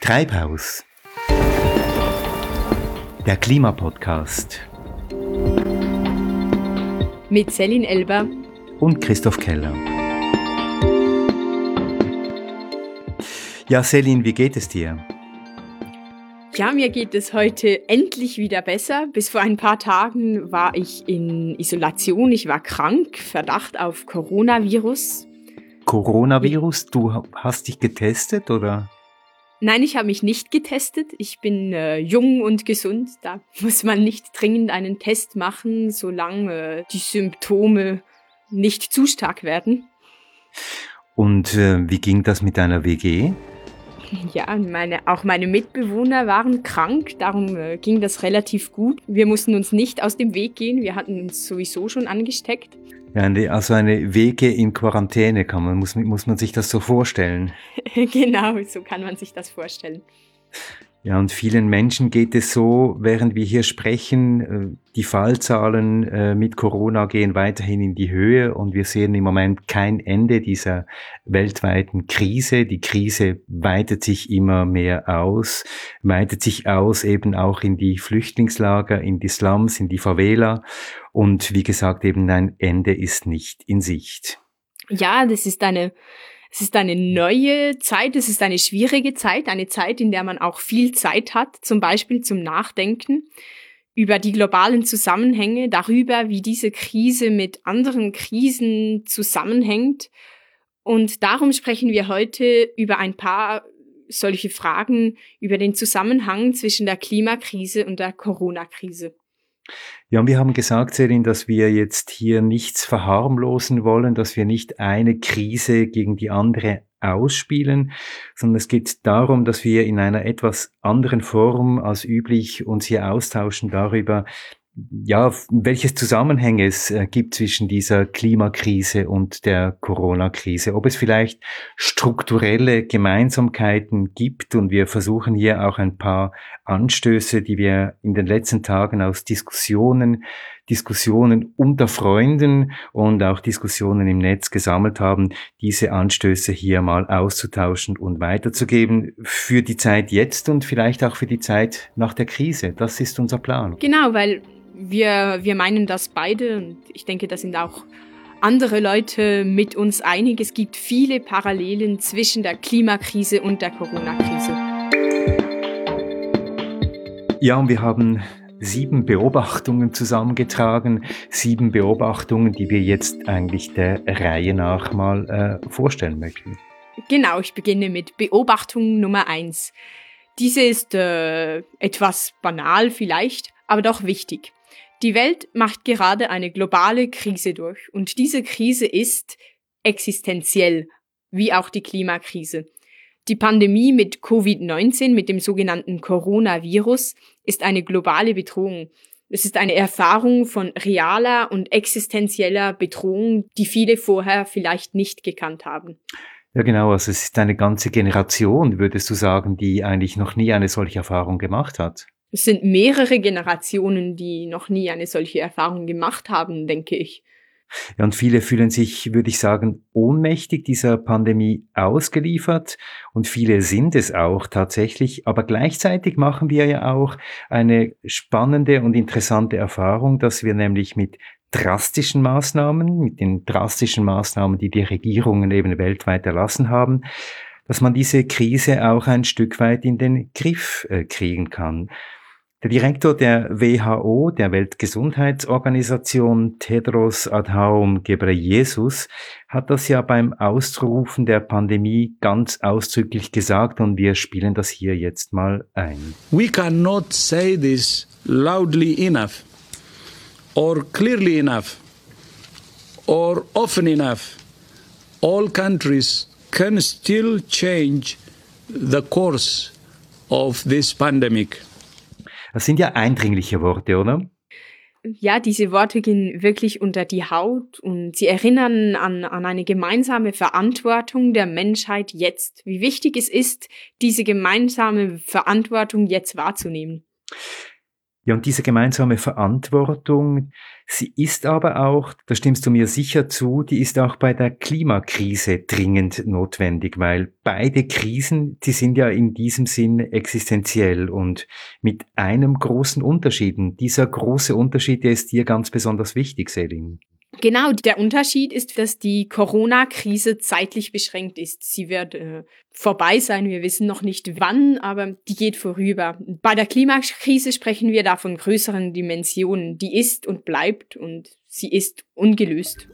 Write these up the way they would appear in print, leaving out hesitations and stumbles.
Treibhaus, der Klimapodcast mit Selin Elber und Christoph Keller. Ja, Selin, wie geht es dir? Ja, mir geht es heute endlich wieder besser. Bis vor ein paar Tagen war ich in Isolation. Ich war krank, Verdacht auf Coronavirus. Coronavirus? Du hast dich getestet, oder? Nein, ich habe mich nicht getestet. Ich bin jung und gesund. Da muss man nicht dringend einen Test machen, solange die Symptome nicht zu stark werden. Und wie ging das mit deiner WG? Ja, auch meine Mitbewohner waren krank, darum ging das relativ gut. Wir mussten uns nicht aus dem Weg gehen, wir hatten uns sowieso schon angesteckt. Ja, also eine WG in Quarantäne muss man sich das so vorstellen. Genau, so kann man sich das vorstellen. Ja, und vielen Menschen geht es so, während wir hier sprechen, die Fallzahlen mit Corona gehen weiterhin in die Höhe und wir sehen im Moment kein Ende dieser weltweiten Krise. Die Krise weitet sich immer mehr aus, eben auch in die Flüchtlingslager, in die Slums, in die Favela und wie gesagt, eben ein Ende ist nicht in Sicht. Ja, es ist eine neue Zeit, es ist eine schwierige Zeit, eine Zeit, in der man auch viel Zeit hat, zum Beispiel zum Nachdenken über die globalen Zusammenhänge, darüber, wie diese Krise mit anderen Krisen zusammenhängt. Und darum sprechen wir heute über ein paar solche Fragen, über den Zusammenhang zwischen der Klimakrise und der Corona-Krise. Ja, und wir haben gesagt, Selin, dass wir jetzt hier nichts verharmlosen wollen, dass wir nicht eine Krise gegen die andere ausspielen, sondern es geht darum, dass wir in einer etwas anderen Form als üblich uns hier austauschen darüber, ja, welches Zusammenhänge es gibt zwischen dieser Klimakrise und der Corona-Krise, ob es vielleicht strukturelle Gemeinsamkeiten gibt und wir versuchen hier auch ein paar Anstöße, die wir in den letzten Tagen aus Diskussionen unter Freunden und auch Diskussionen im Netz gesammelt haben, diese Anstöße hier mal auszutauschen und weiterzugeben für die Zeit jetzt und vielleicht auch für die Zeit nach der Krise. Das ist unser Plan. Genau, weil wir meinen das beide und ich denke, da sind auch andere Leute mit uns einig. Es gibt viele Parallelen zwischen der Klimakrise und der Corona-Krise. Ja, und wir haben 7 Beobachtungen zusammengetragen, 7 Beobachtungen, die wir jetzt eigentlich der Reihe nach mal vorstellen möchten. Genau, ich beginne mit Beobachtung Nummer 1. Diese ist etwas banal vielleicht, aber doch wichtig. Die Welt macht gerade eine globale Krise durch und diese Krise ist existenziell, wie auch die Klimakrise. Die Pandemie mit Covid-19, mit dem sogenannten Coronavirus, ist eine globale Bedrohung. Es ist eine Erfahrung von realer und existenzieller Bedrohung, die viele vorher vielleicht nicht gekannt haben. Ja, genau. Also es ist eine ganze Generation, würdest du sagen, die eigentlich noch nie eine solche Erfahrung gemacht hat? Es sind mehrere Generationen, die noch nie eine solche Erfahrung gemacht haben, denke ich. Ja, und viele fühlen sich, würde ich sagen, ohnmächtig dieser Pandemie ausgeliefert und viele sind es auch tatsächlich, aber gleichzeitig machen wir ja auch eine spannende und interessante Erfahrung, dass wir nämlich mit den drastischen Maßnahmen, die die Regierungen eben weltweit erlassen haben, dass man diese Krise auch ein Stück weit in den Griff kriegen kann. Der Direktor der WHO, der Weltgesundheitsorganisation, Tedros Adhanom Ghebreyesus, hat das ja beim Ausrufen der Pandemie ganz ausdrücklich gesagt und wir spielen das hier jetzt mal ein. We cannot say this loudly enough or clearly enough or often enough. All countries can still change the course of this pandemic. Das sind ja eindringliche Worte, oder? Ja, diese Worte gehen wirklich unter die Haut und sie erinnern an eine gemeinsame Verantwortung der Menschheit jetzt. Wie wichtig es ist, diese gemeinsame Verantwortung jetzt wahrzunehmen. Ja, und diese gemeinsame Verantwortung, sie ist aber auch, da stimmst du mir sicher zu, die ist auch bei der Klimakrise dringend notwendig, weil beide Krisen, die sind ja in diesem Sinn existenziell und mit einem großen Unterschied. Und dieser große Unterschied, der ist dir ganz besonders wichtig, Selin. Genau, der Unterschied ist, dass die Corona-Krise zeitlich beschränkt ist. Sie wird vorbei sein, wir wissen noch nicht wann, aber die geht vorüber. Bei der Klimakrise sprechen wir da von größeren Dimensionen. Die ist und bleibt und sie ist ungelöst.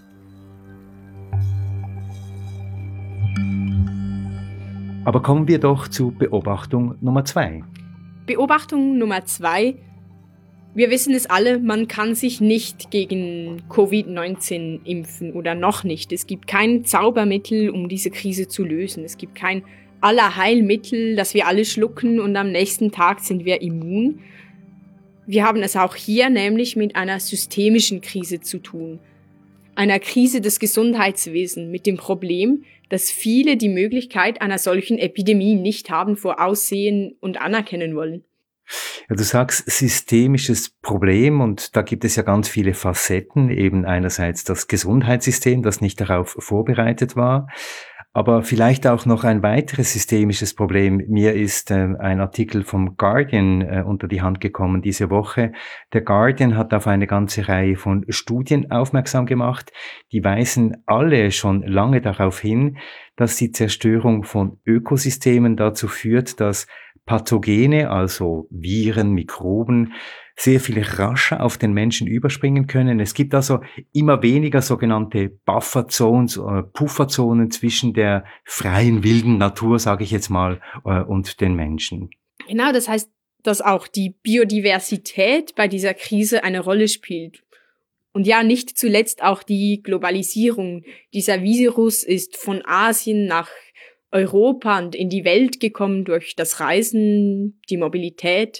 Aber kommen wir doch zu Beobachtung Nummer 2. Beobachtung Nummer 2. Wir wissen es alle, man kann sich nicht gegen Covid-19 impfen oder noch nicht. Es gibt kein Zaubermittel, um diese Krise zu lösen. Es gibt kein Allerheilmittel, das wir alle schlucken und am nächsten Tag sind wir immun. Wir haben es auch hier nämlich mit einer systemischen Krise zu tun. Einer Krise des Gesundheitswesens mit dem Problem, dass viele die Möglichkeit einer solchen Epidemie nicht haben, voraussehen und anerkennen wollen. Ja, du sagst systemisches Problem und da gibt es ja ganz viele Facetten, eben einerseits das Gesundheitssystem, das nicht darauf vorbereitet war, aber vielleicht auch noch ein weiteres systemisches Problem. Mir ist ein Artikel vom Guardian unter die Hand gekommen diese Woche. Der Guardian hat auf eine ganze Reihe von Studien aufmerksam gemacht, die weisen alle schon lange darauf hin, dass die Zerstörung von Ökosystemen dazu führt, dass Pathogene, also Viren, Mikroben, sehr viel rascher auf den Menschen überspringen können. Es gibt also immer weniger sogenannte Bufferzones, Pufferzonen zwischen der freien, wilden Natur, sage ich jetzt mal, und den Menschen. Genau, das heißt, dass auch die Biodiversität bei dieser Krise eine Rolle spielt. Und ja, nicht zuletzt auch die Globalisierung. Dieser Virus ist von Asien nach Europa und in die Welt gekommen durch das Reisen, die Mobilität.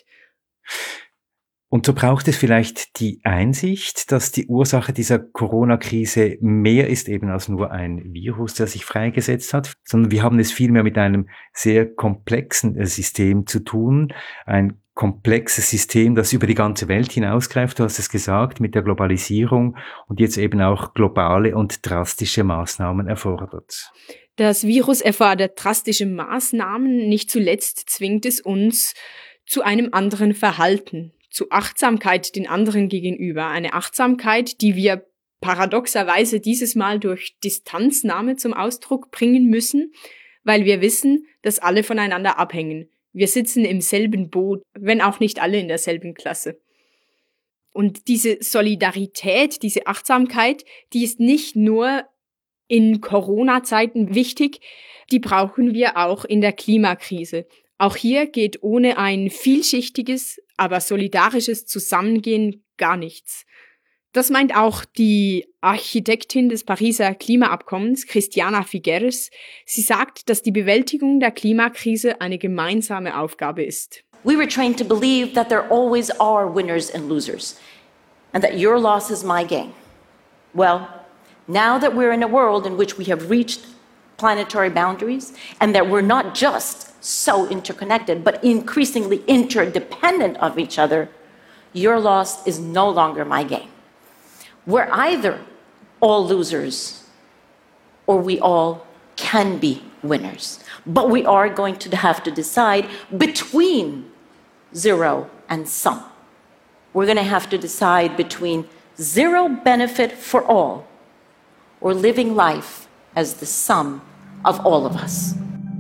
Und so braucht es vielleicht die Einsicht, dass die Ursache dieser Corona-Krise mehr ist eben als nur ein Virus, der sich freigesetzt hat, sondern wir haben es vielmehr mit einem sehr komplexen System zu tun, ein komplexes System, das über die ganze Welt hinausgreift, du hast es gesagt, mit der Globalisierung und jetzt eben auch globale und drastische Maßnahmen erfordert. Das Virus erfordert drastische Maßnahmen, nicht zuletzt zwingt es uns zu einem anderen Verhalten, zu Achtsamkeit den anderen gegenüber. Eine Achtsamkeit, die wir paradoxerweise dieses Mal durch Distanznahme zum Ausdruck bringen müssen, weil wir wissen, dass alle voneinander abhängen. Wir sitzen im selben Boot, wenn auch nicht alle in derselben Klasse. Und diese Solidarität, diese Achtsamkeit, die ist nicht nur in Corona-Zeiten wichtig, die brauchen wir auch in der Klimakrise. Auch hier geht ohne ein vielschichtiges, aber solidarisches Zusammengehen gar nichts. Das meint auch die Architektin des Pariser Klimaabkommens, Christiana Figueres. Sie sagt, dass die Bewältigung der Klimakrise eine gemeinsame Aufgabe ist. We were trained to believe that there always are winners and losers, and that your loss is my gain. Well, now that we're in a world in which we have reached planetary boundaries, and that we're not just so interconnected, but increasingly interdependent of each other, your loss is no longer my gain. We're either all losers, or we all can be winners. But we are going to have to decide between zero and some. We're going to have to decide between zero benefit for all, or living life as the sum of all of us.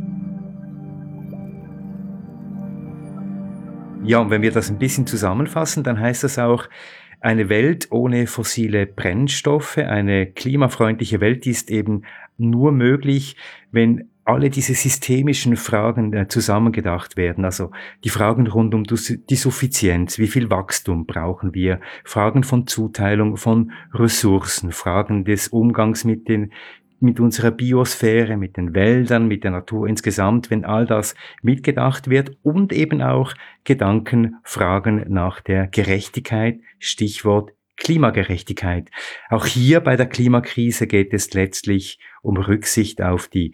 Ja, und wenn wir das ein bisschen zusammenfassen, dann heißt das auch, eine Welt ohne fossile Brennstoffe, eine klimafreundliche Welt, die ist eben nur möglich, wenn alle diese systemischen Fragen zusammengedacht werden. Also die Fragen rund um die Suffizienz, wie viel Wachstum brauchen wir, Fragen von Zuteilung von Ressourcen, Fragen des Umgangs mit unserer Biosphäre, mit den Wäldern, mit der Natur insgesamt, wenn all das mitgedacht wird und eben auch Gedanken, Fragen nach der Gerechtigkeit, Stichwort Klimagerechtigkeit. Auch hier bei der Klimakrise geht es letztlich um Rücksicht auf die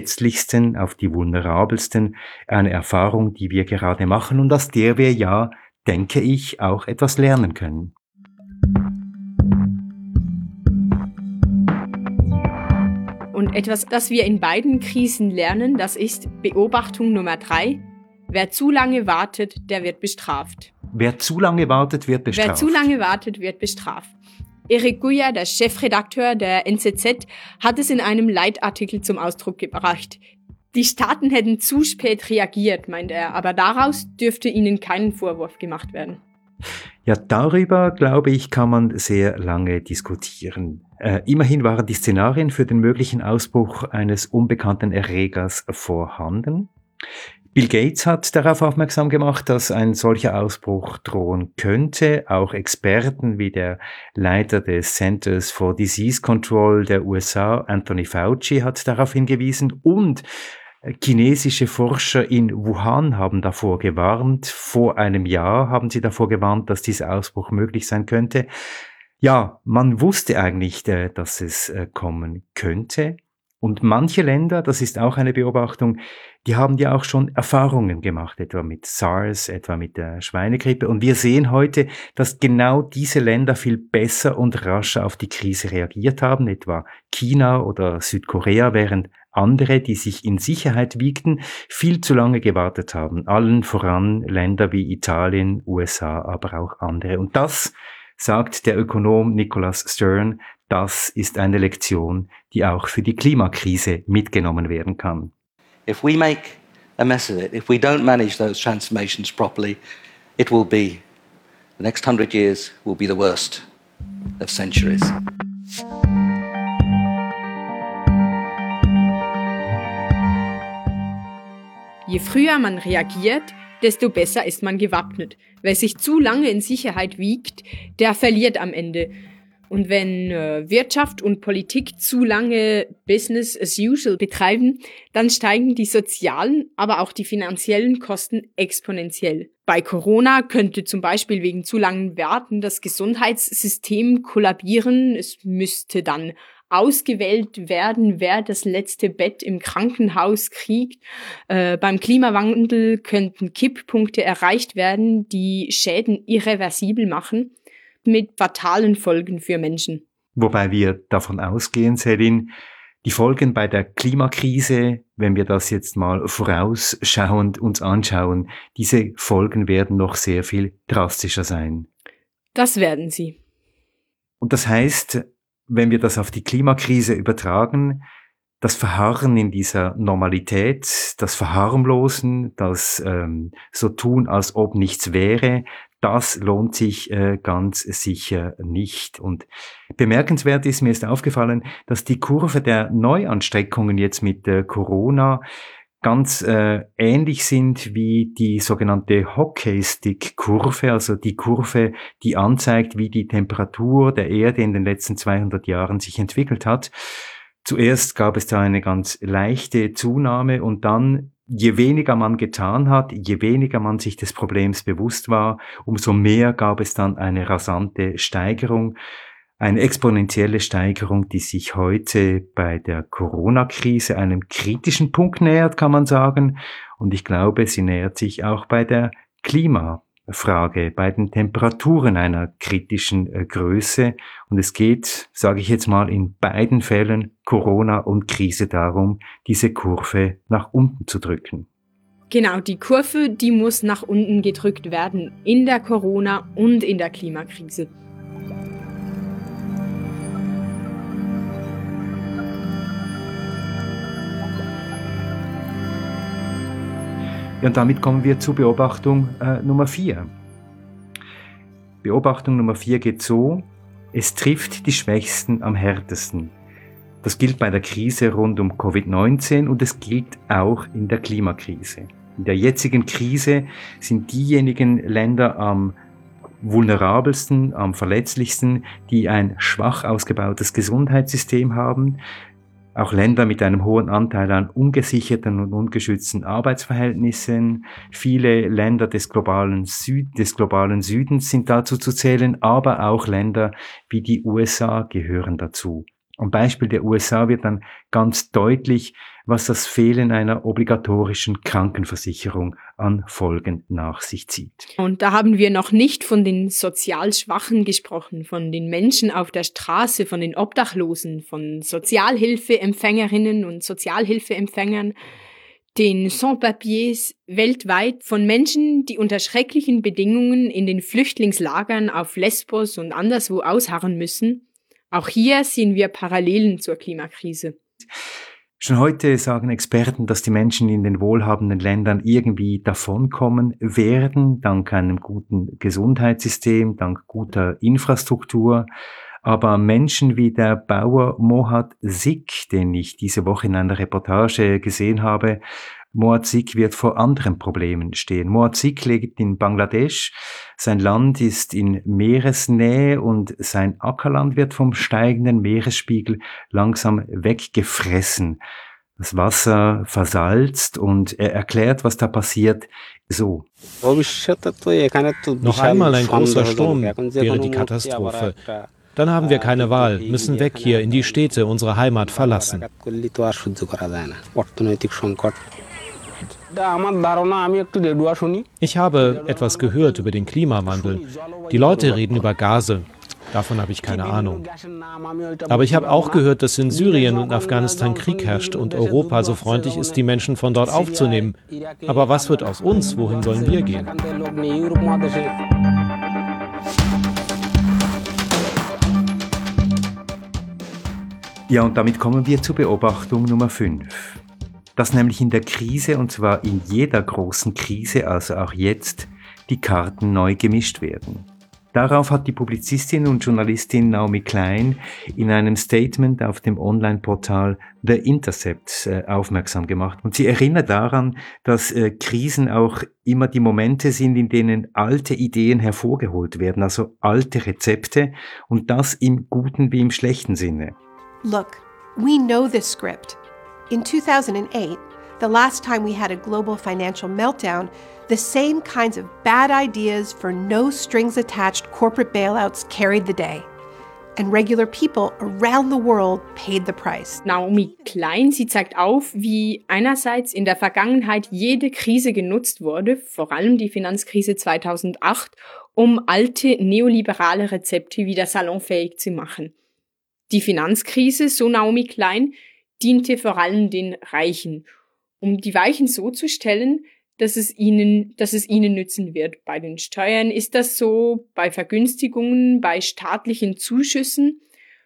Verletzlichsten, auf die Vulnerabelsten, eine Erfahrung, die wir gerade machen und aus der wir ja denke ich, auch etwas lernen können. Und etwas, das wir in beiden Krisen lernen, das ist Beobachtung Nummer 3. Wer zu lange wartet, der wird bestraft. Wer zu lange wartet, wird bestraft. Wer zu lange wartet, wird bestraft. Erik Guya, der Chefredakteur der NZZ, hat es in einem Leitartikel zum Ausdruck gebracht. Die Staaten hätten zu spät reagiert, meint er, aber daraus dürfte ihnen kein Vorwurf gemacht werden. Ja, darüber, glaube ich, kann man sehr lange diskutieren. Immerhin waren die Szenarien für den möglichen Ausbruch eines unbekannten Erregers vorhanden. Bill Gates hat darauf aufmerksam gemacht, dass ein solcher Ausbruch drohen könnte. Auch Experten wie der Leiter des Centers for Disease Control der USA, Anthony Fauci, hat darauf hingewiesen und chinesische Forscher in Wuhan haben davor gewarnt. Vor einem Jahr haben sie davor gewarnt, dass dieser Ausbruch möglich sein könnte. Ja, man wusste eigentlich, dass es kommen könnte. Und manche Länder, das ist auch eine Beobachtung, die haben ja auch schon Erfahrungen gemacht, etwa mit SARS, etwa mit der Schweinegrippe. Und wir sehen heute, dass genau diese Länder viel besser und rascher auf die Krise reagiert haben, etwa China oder Südkorea, während andere, die sich in Sicherheit wiegten, viel zu lange gewartet haben. Allen voran Länder wie Italien, USA, aber auch andere. Und das, sagt der Ökonom Nicholas Stern, das ist eine Lektion, die auch für die Klimakrise mitgenommen werden kann. If we make a mess of it, if we don't manage those transformations properly, it will be, the next 100 years will be the worst of centuries. Je früher man reagiert, desto besser ist man gewappnet. Wer sich zu lange in Sicherheit wiegt, der verliert am Ende. Und wenn Wirtschaft und Politik zu lange Business as usual betreiben, dann steigen die sozialen, aber auch die finanziellen Kosten exponentiell. Bei Corona könnte zum Beispiel wegen zu langen Warten das Gesundheitssystem kollabieren. Es müsste dann ausgewählt werden, wer das letzte Bett im Krankenhaus kriegt. Beim Klimawandel könnten Kipppunkte erreicht werden, die Schäden irreversibel machen, mit fatalen Folgen für Menschen. Wobei wir davon ausgehen, Selin, die Folgen bei der Klimakrise, wenn wir das jetzt mal vorausschauend uns anschauen, diese Folgen werden noch sehr viel drastischer sein. Das werden sie. Und das heißt, wenn wir das auf die Klimakrise übertragen, das Verharren in dieser Normalität, das Verharmlosen, das so tun, als ob nichts wäre, das lohnt sich ganz sicher nicht. Und bemerkenswert ist, mir ist aufgefallen, dass die Kurve der Neuansteckungen jetzt mit Corona ganz ähnlich sind wie die sogenannte Hockeystick-Kurve, also die Kurve, die anzeigt, wie die Temperatur der Erde in den letzten 200 Jahren sich entwickelt hat. Zuerst gab es da eine ganz leichte Zunahme und dann, je weniger man getan hat, je weniger man sich des Problems bewusst war, umso mehr gab es dann eine rasante Steigerung, eine exponentielle Steigerung, die sich heute bei der Corona-Krise einem kritischen Punkt nähert, kann man sagen. Und ich glaube, sie nähert sich auch bei der Klimafrage, bei den Temperaturen einer kritischen Größe. Und es geht, sage ich jetzt mal, in beiden Fällen, Corona und Krise, darum, diese Kurve nach unten zu drücken. Genau, die Kurve, die muss nach unten gedrückt werden, in der Corona- und in der Klimakrise. Ja, und damit kommen wir zu Beobachtung Nummer 4. Beobachtung Nummer 4 geht so: Es trifft die Schwächsten am härtesten. Das gilt bei der Krise rund um Covid-19 und es gilt auch in der Klimakrise. In der jetzigen Krise sind diejenigen Länder am vulnerabelsten, am verletzlichsten, die ein schwach ausgebautes Gesundheitssystem haben. Auch Länder mit einem hohen Anteil an ungesicherten und ungeschützten Arbeitsverhältnissen. Viele Länder des globalen Südens sind dazu zu zählen, aber auch Länder wie die USA gehören dazu. Am Beispiel der USA wird dann ganz deutlich, was das Fehlen einer obligatorischen Krankenversicherung an Folgen nach sich zieht. Und da haben wir noch nicht von den sozial Schwachen gesprochen, von den Menschen auf der Straße, von den Obdachlosen, von Sozialhilfeempfängerinnen und Sozialhilfeempfängern, den Sans-Papiers weltweit, von Menschen, die unter schrecklichen Bedingungen in den Flüchtlingslagern auf Lesbos und anderswo ausharren müssen. Auch hier sehen wir Parallelen zur Klimakrise. Schon heute sagen Experten, dass die Menschen in den wohlhabenden Ländern irgendwie davonkommen werden, dank einem guten Gesundheitssystem, dank guter Infrastruktur. Aber Menschen wie der Bauer Mohad Sik, den ich diese Woche in einer Reportage gesehen habe, Mohad Sik wird vor anderen Problemen stehen. Mohad Sik lebt in Bangladesch. Sein Land ist in Meeresnähe und sein Ackerland wird vom steigenden Meeresspiegel langsam weggefressen. Das Wasser versalzt und er erklärt, was da passiert, so. Noch einmal ein großer Sturm wäre die Katastrophe. Dann haben wir keine Wahl, müssen weg hier in die Städte, unsere Heimat verlassen. Ich habe etwas gehört über den Klimawandel. Die Leute reden über Gase. Davon habe ich keine Ahnung. Aber ich habe auch gehört, dass in Syrien und Afghanistan Krieg herrscht und Europa so freundlich ist, die Menschen von dort aufzunehmen. Aber was wird aus uns? Wohin sollen wir gehen? Ja, und damit kommen wir zur Beobachtung Nummer 5. Dass nämlich in der Krise, und zwar in jeder großen Krise, also auch jetzt, die Karten neu gemischt werden. Darauf hat die Publizistin und Journalistin Naomi Klein in einem Statement auf dem Online-Portal The Intercept aufmerksam gemacht. Und sie erinnert daran, dass Krisen auch immer die Momente sind, in denen alte Ideen hervorgeholt werden, also alte Rezepte, und das im guten wie im schlechten Sinne. Look, we know this script. In 2008, the last time we had a global financial meltdown, the same kinds of bad ideas for no-strings-attached corporate bailouts carried the day. And regular people around the world paid the price. Naomi Klein, sie zeigt auf, wie einerseits in der Vergangenheit jede Krise genutzt wurde, vor allem die Finanzkrise 2008, um alte neoliberale Rezepte wieder salonfähig zu machen. Die Finanzkrise, so Naomi Klein, diente vor allem den Reichen, um die Weichen so zu stellen, dass es ihnen nützen wird. Bei den Steuern ist das so, bei Vergünstigungen, bei staatlichen Zuschüssen.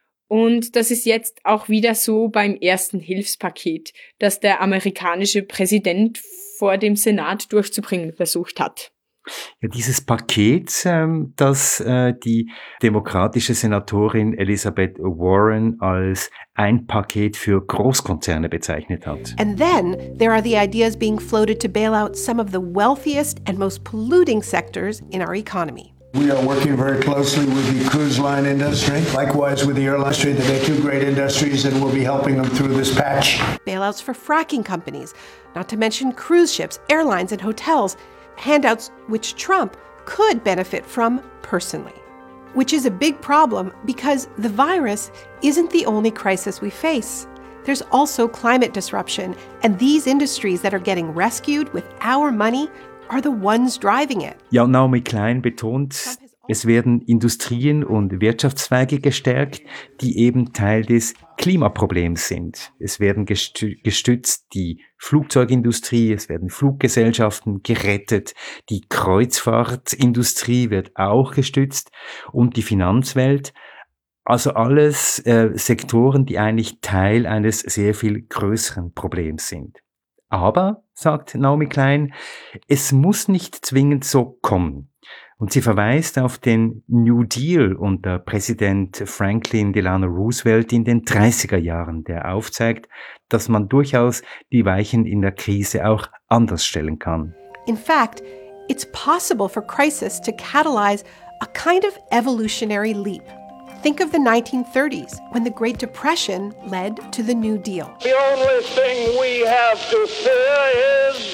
Und das ist jetzt auch wieder so beim ersten Hilfspaket, das der amerikanische Präsident vor dem Senat durchzubringen versucht hat. Ja, dieses Paket, das die demokratische Senatorin Elizabeth Warren als ein Paket für Großkonzerne bezeichnet hat. And then there are the ideas being floated to bail out some of the wealthiest and most polluting sectors in our economy. We are working very closely with the cruise line industry, likewise with the airline industry. They're two great industries and we'll be helping them through this patch. Bailouts for fracking companies, not to mention cruise ships, airlines and hotels. Handouts which Trump could benefit from personally. Which is a big problem because the virus isn't the only crisis we face. There's also climate disruption, and these industries that are getting rescued with our money are the ones driving it. Ja, Naomi Klein betont, es werden Industrien und Wirtschaftszweige gestärkt, die eben Teil des Klimaproblems sind. Es werden gestützt die Flugzeugindustrie, es werden Fluggesellschaften gerettet, die Kreuzfahrtindustrie wird auch gestützt und die Finanzwelt. Also alles Sektoren, die eigentlich Teil eines sehr viel größeren Problems sind. Aber, sagt Naomi Klein, es muss nicht zwingend so kommen. Und sie verweist auf den New Deal unter Präsident Franklin Delano Roosevelt in den 30er Jahren, der aufzeigt, dass man durchaus die Weichen in der Krise auch anders stellen kann. In fact, it's possible for crisis to catalyze a kind of evolutionary leap. Think of the 1930s, when the Great Depression led to the New Deal. The only thing we have to fear is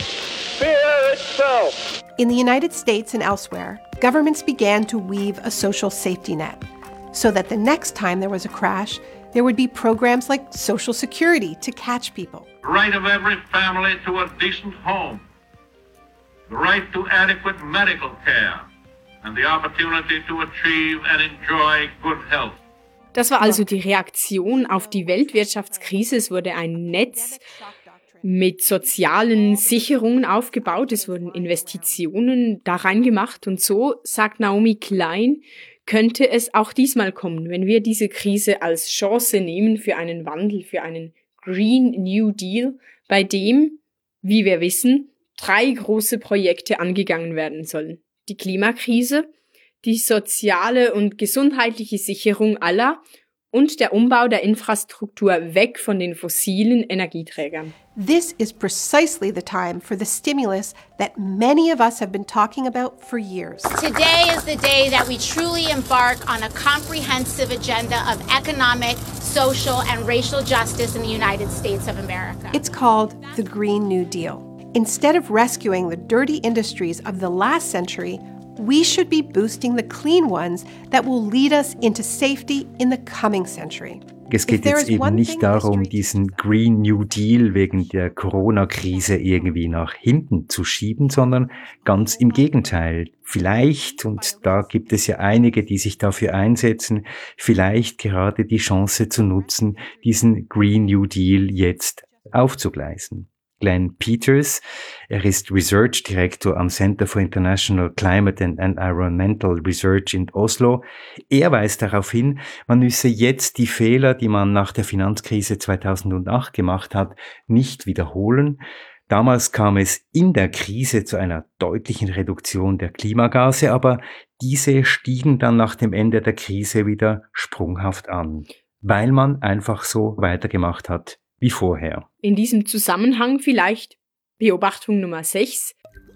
fear itself. In the United States and elsewhere, governments began to weave a social safety net so that the next time there was a crash, There would be programs like Social Security to catch people. The right of every family to a decent home. The right to adequate medical care. And the opportunity to achieve and enjoy good health. Das war also die Reaktion auf die Weltwirtschaftskrise. Es wurde ein Netz mit sozialen Sicherungen aufgebaut. Es wurden Investitionen da reingemacht. Und so, sagt Naomi Klein, könnte es auch diesmal kommen, wenn wir diese Krise als Chance nehmen für einen Wandel, für einen Green New Deal, bei dem, wie wir wissen, 3 große Projekte angegangen werden sollen. Die Klimakrise, die soziale und gesundheitliche Sicherung aller und der Umbau der Infrastruktur weg von den fossilen Energieträgern. This is precisely the time for the stimulus that many of us have been talking about for years. Today is the day that we truly embark on a comprehensive agenda of economic, social, and racial justice in the United States of America. It's called the Green New Deal. Instead of rescuing the dirty industries of the last century, we should be boosting the clean ones that will lead us into safety in the coming century. Es geht jetzt eben nicht darum, diesen Green New Deal wegen der Corona-Krise irgendwie nach hinten zu schieben, sondern ganz im Gegenteil. Vielleicht, und da gibt es ja einige, die sich dafür einsetzen, vielleicht gerade die Chance zu nutzen, diesen Green New Deal jetzt aufzugleisen. Glenn Peters, er ist Research Director am Center for International Climate and Environmental Research in Oslo. Er weist darauf hin, man müsse jetzt die Fehler, die man nach der Finanzkrise 2008 gemacht hat, nicht wiederholen. Damals kam es in der Krise zu einer deutlichen Reduktion der Klimagase, aber diese stiegen dann nach dem Ende der Krise wieder sprunghaft an, weil man einfach so weitergemacht hat wie vorher. In diesem Zusammenhang vielleicht Beobachtung Nummer 6.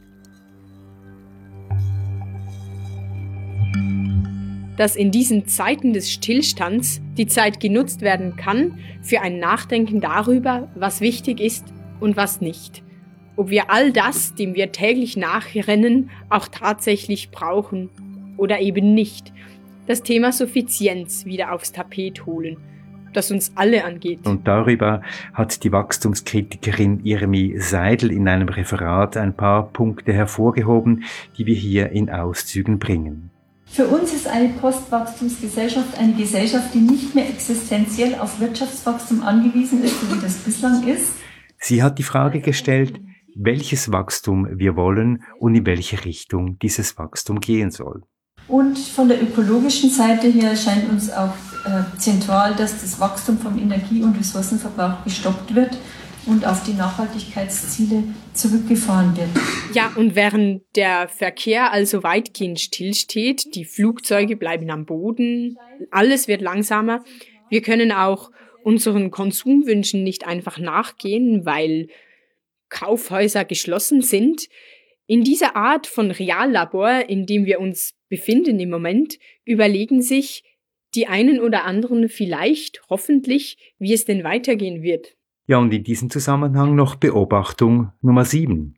Dass in diesen Zeiten des Stillstands die Zeit genutzt werden kann für ein Nachdenken darüber, was wichtig ist und was nicht. Ob wir all das, dem wir täglich nachrennen, auch tatsächlich brauchen oder eben nicht. Das Thema Suffizienz wieder aufs Tapet holen, das uns alle angeht. Und darüber hat die Wachstumskritikerin Irmi Seidel in einem Referat ein paar Punkte hervorgehoben, die wir hier in Auszügen bringen. Für uns ist eine Postwachstumsgesellschaft eine Gesellschaft, die nicht mehr existenziell auf Wirtschaftswachstum angewiesen ist, so wie das bislang ist. Sie hat die Frage gestellt, welches Wachstum wir wollen und in welche Richtung dieses Wachstum gehen soll. Und von der ökologischen Seite her scheint uns auch zentral, dass das Wachstum vom Energie- und Ressourcenverbrauch gestoppt wird und auf die Nachhaltigkeitsziele zurückgefahren wird. Ja, und während der Verkehr also weitgehend stillsteht, die Flugzeuge bleiben am Boden, alles wird langsamer. Wir können auch unseren Konsumwünschen nicht einfach nachgehen, weil Kaufhäuser geschlossen sind. In dieser Art von Reallabor, in dem wir uns befinden im Moment, überlegen sich die einen oder anderen vielleicht, hoffentlich, wie es denn weitergehen wird. Ja, und in diesem Zusammenhang noch Beobachtung Nummer 7.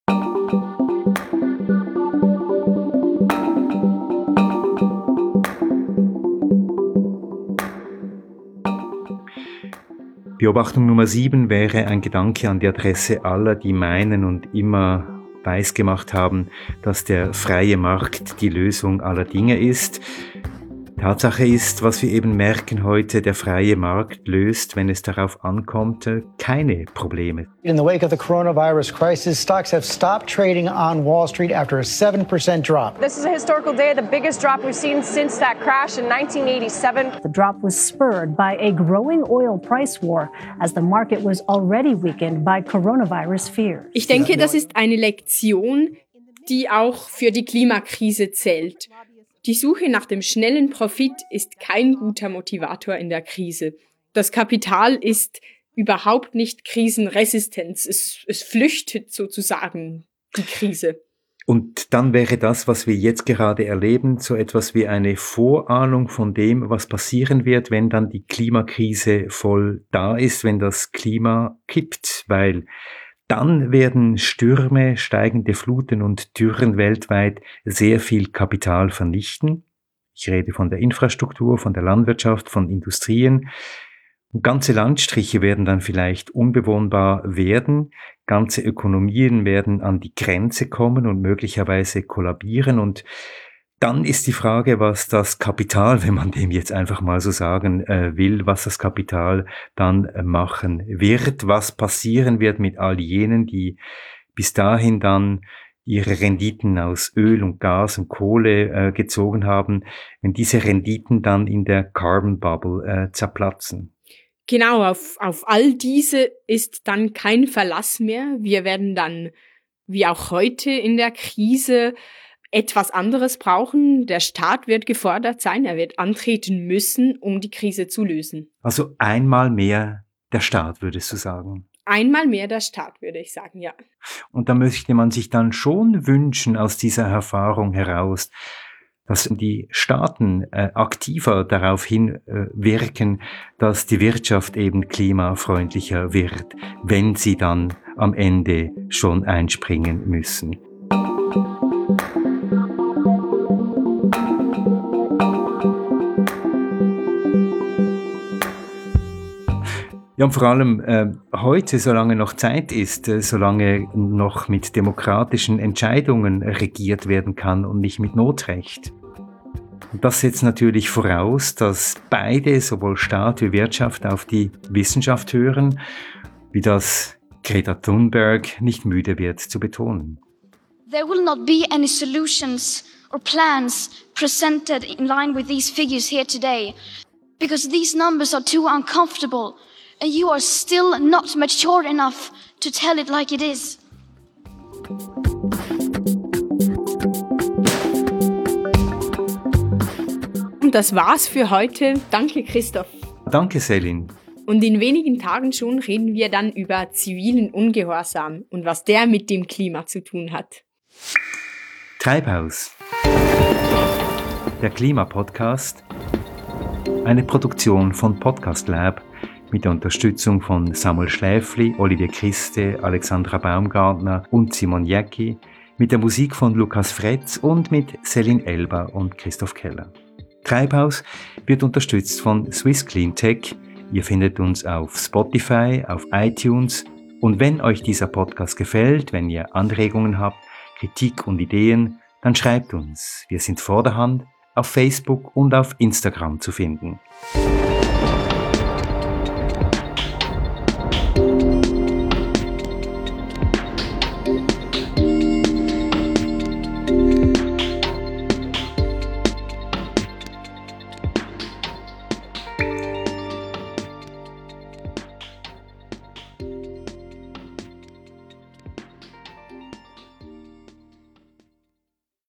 Beobachtung Nummer 7 wäre ein Gedanke an die Adresse aller, die meinen und immer weisgemacht haben, dass der freie Markt die Lösung aller Dinge ist. Tatsache ist, was wir eben merken heute, der freie Markt löst, wenn es darauf ankommt, keine Probleme. In the wake of the coronavirus crisis, stocks have stopped trading on Wall Street after a 7% drop. This is a historical day, the biggest drop we've seen since that crash in 1987. The drop was spurred by a growing oil price war as the market was already weakened by coronavirus fears. Ich denke, das ist eine Lektion, die auch für die Klimakrise zählt. Die Suche nach dem schnellen Profit ist kein guter Motivator in der Krise. Das Kapital ist überhaupt nicht krisenresistent. Es flüchtet sozusagen die Krise. Und dann wäre das, was wir jetzt gerade erleben, so etwas wie eine Vorahnung von dem, was passieren wird, wenn dann die Klimakrise voll da ist, wenn das Klima kippt, weil dann werden Stürme, steigende Fluten und Dürren weltweit sehr viel Kapital vernichten. Ich rede von der Infrastruktur, von der Landwirtschaft, von Industrien. Ganze Landstriche werden dann vielleicht unbewohnbar werden, ganze Ökonomien werden an die Grenze kommen und möglicherweise kollabieren und dann ist die Frage, was das Kapital, wenn man dem jetzt einfach mal so sagen will, was das Kapital dann machen wird, was passieren wird mit all jenen, die bis dahin dann ihre Renditen aus Öl und Gas und Kohle gezogen haben, wenn diese Renditen dann in der Carbon Bubble zerplatzen. Genau, auf all diese ist dann kein Verlass mehr. Wir werden dann, wie auch heute in der Krise, etwas anderes brauchen. Der Staat wird gefordert sein, er wird antreten müssen, um die Krise zu lösen. Also einmal mehr der Staat, würdest du sagen? Einmal mehr der Staat, würde ich sagen, ja. Und da möchte man sich dann schon wünschen aus dieser Erfahrung heraus, dass die Staaten aktiver darauf hinwirken, dass die Wirtschaft eben klimafreundlicher wird, wenn sie dann am Ende schon einspringen müssen. Ja, und vor allem heute, solange noch Zeit ist, solange noch mit demokratischen Entscheidungen regiert werden kann und nicht mit Notrecht. Und das setzt natürlich voraus, dass beide, sowohl Staat wie Wirtschaft, auf die Wissenschaft hören, wie das Greta Thunberg nicht müde wird zu betonen. There will not be any solutions or plans presented in line with these figures here today, because these numbers are too uncomfortable. And you are still not mature enough to tell it like it is. Und das war's für heute. Danke, Christoph. Danke, Selin. Und in wenigen Tagen schon reden wir dann über zivilen Ungehorsam und was der mit dem Klima zu tun hat. Treibhaus. Der Klimapodcast. Eine Produktion von Podcast Lab mit der Unterstützung von Samuel Schläfli, Olivier Christe, Alexandra Baumgartner und Simon Jäcki, mit der Musik von Lukas Fretz und mit Selin Elber und Christoph Keller. Treibhaus wird unterstützt von Swiss Clean Tech. Ihr findet uns auf Spotify, auf iTunes. Und wenn euch dieser Podcast gefällt, wenn ihr Anregungen habt, Kritik und Ideen, dann schreibt uns. Wir sind vorderhand auf Facebook und auf Instagram zu finden.